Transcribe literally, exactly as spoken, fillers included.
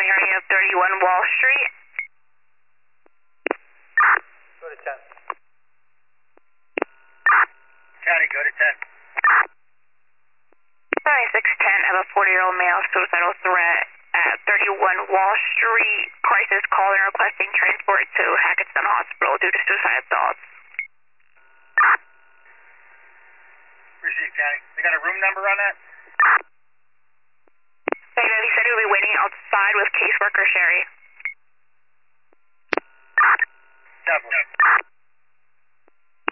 calling area of thirty-one Wall Street. Go to ten. County, go to ten. seventy-six ten of a forty-year-old male suicidal threat at thirty-one Wall Street. Crisis call and requesting transport to Hackettstown Hospital due to suicide thoughts. Receive, County. They got a room number on that? Negative, he said he would be waiting outside with caseworker Sherry.